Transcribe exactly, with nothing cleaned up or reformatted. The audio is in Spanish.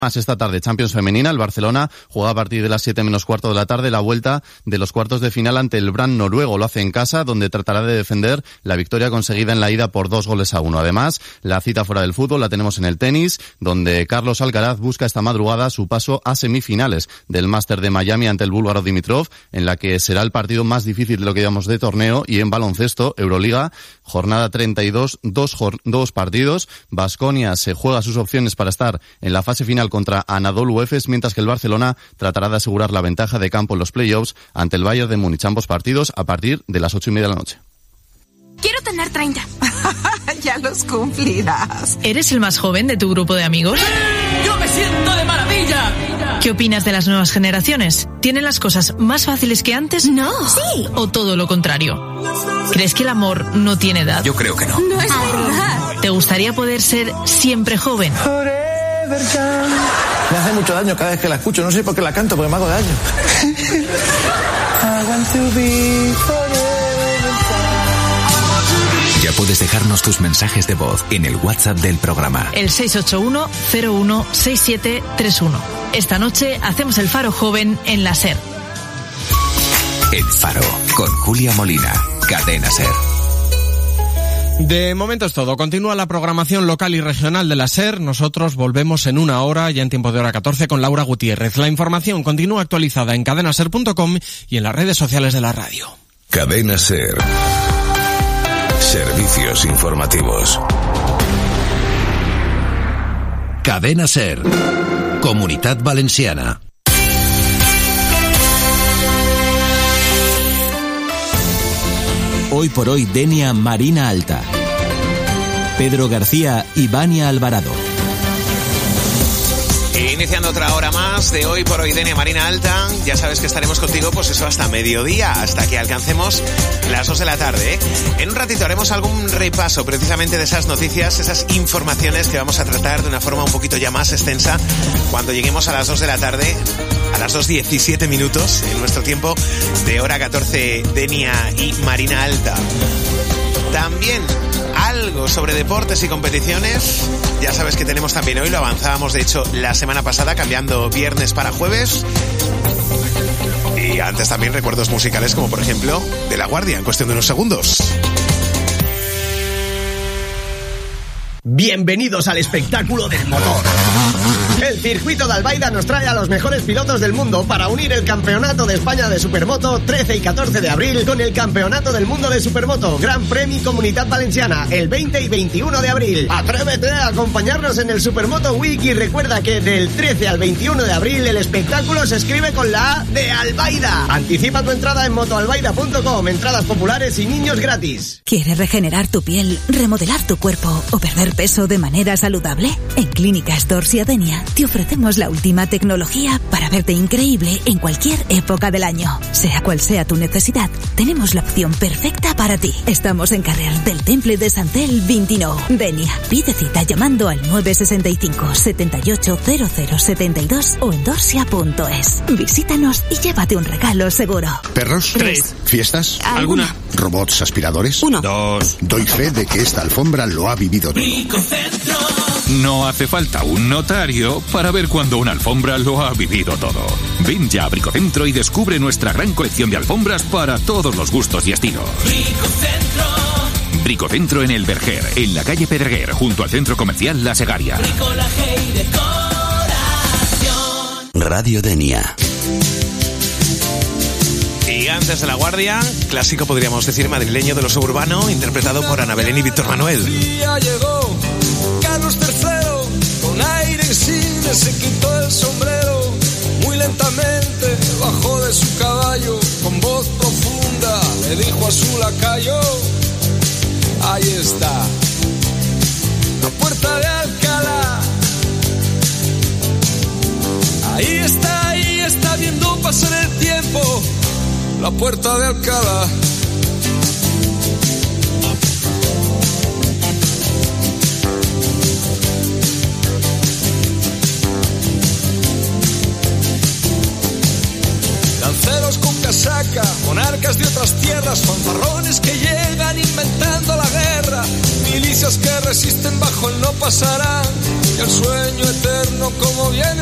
Más esta tarde, Champions femenina, el Barcelona juega a partir de las siete menos cuarto de la tarde la vuelta de los cuartos de final ante el Brann noruego. Lo hace en casa, donde tratará de defender la victoria conseguida en la ida por dos goles a uno. Además, la cita fuera del fútbol la tenemos en el tenis, donde Carlos Alcaraz busca esta madrugada su paso a semifinales del Máster de Miami ante el búlgaro Dimitrov, en la que será el partido más difícil de lo que llamamos de torneo. Y en baloncesto, Euroliga, jornada treinta y dos, dos, dos partidos. Baskonia se juega sus opciones para estar en la fase final contra Anadolu Efes, mientras que el Barcelona tratará de asegurar la ventaja de campo en los playoffs ante el Bayern de Múnich. Ambos partidos a partir de las ocho y media de la noche. Quiero tener treinta. Ya los cumplirás. ¿Eres el más joven de tu grupo de amigos? ¡Yo me siento de maravilla! ¿Qué opinas de las nuevas generaciones? ¿Tienen las cosas más fáciles que antes? No. Sí. ¿O todo lo contrario? ¿Crees que el amor no tiene edad? Yo creo que no. No es verdad. ¿Te gustaría poder ser siempre joven? Me hace mucho daño cada vez que la escucho. No sé por qué la canto, porque me hago daño. Ya puedes dejarnos tus mensajes de voz en el WhatsApp del programa. El seis ocho uno cero uno seis siete tres uno. Esta noche hacemos el Faro Joven en la SER. El Faro, con Julia Molina, Cadena SER. De momento es todo. Continúa la programación local y regional de la SER. Nosotros volvemos en una hora, ya en tiempo de hora catorce, con Laura Gutiérrez. La información continúa actualizada en cadena ser punto com y en las redes sociales de la radio. Cadena SER. Servicios informativos. Cadena SER. Comunitat Valenciana. Hoy por hoy, Denia Marina Alta. Pedro García y Vania Alvarado. Iniciando otra hora más de Hoy por Hoy, Denia Marina Alta. Ya sabes que estaremos contigo, pues eso, hasta mediodía, hasta que alcancemos las dos de la tarde, ¿eh? En un ratito haremos algún repaso precisamente de esas noticias, esas informaciones que vamos a tratar de una forma un poquito ya más extensa cuando lleguemos a las dos de la tarde, a las dos diecisiete minutos, en nuestro tiempo de hora catorce, Denia y Marina Alta. También algo sobre deportes y competiciones. Ya sabes que tenemos también hoy, lo avanzábamos de hecho la semana pasada, cambiando viernes para jueves. Y antes también recuerdos musicales como por ejemplo de La Guardia, en cuestión de unos segundos. Bienvenidos al espectáculo del motor. El circuito de Albaida nos trae a los mejores pilotos del mundo para unir el Campeonato de España de Supermoto trece y catorce de abril con el Campeonato del Mundo de Supermoto Gran Premio Comunitat Valenciana el veinte y veintiuno de abril. Atrévete a acompañarnos en el Supermoto Week y recuerda que del trece al veintiuno de abril el espectáculo se escribe con la A de Albaida. Anticipa tu entrada en motoalbaida punto com, entradas populares y niños gratis. ¿Quieres regenerar tu piel, remodelar tu cuerpo o perder peso de manera saludable? En Clínica Stors y Adenia te ofrecemos la última tecnología para verte increíble en cualquier época del año. Sea cual sea tu necesidad, tenemos la opción perfecta para ti. Estamos en carrer del Temple de Santel veintinueve. Denia, pide cita llamando al nueve sesenta y cinco, setenta y ocho, cero cero setenta y dos o en dorsia punto es. Visítanos y llévate un regalo seguro. ¿Perros? Tres. ¿Fiestas? ¿Alguna? ¿Robots aspiradores? Uno. Dos. Doy fe de que esta alfombra lo ha vivido todo. No hace falta un notario para ver cuando una alfombra lo ha vivido todo. Ven ya a Bricocentro y descubre nuestra gran colección de alfombras para todos los gustos y estilos. Bricocentro. Bricocentro en El Verger, en la calle Pedreguer, junto al centro comercial La Segaria. Bricolaje y decoración. Radio Denia. Y antes de La Guardia, clásico podríamos decir madrileño de lo suburbano, interpretado por Ana Belén y Víctor Manuel. Ya llegó Carlos tercero, con aire insigne se quitó el sombrero, muy lentamente bajó de su caballo, con voz profunda le dijo a su lacayo, ahí está, la puerta de Alcalá, ahí está, ahí está viendo pasar el tiempo, la puerta de Alcalá. Lanceros con casaca, monarcas de otras tierras, fanfarrones que llegan inventando la guerra, milicias que resisten bajo el no pasarán, y el sueño eterno invierno como viene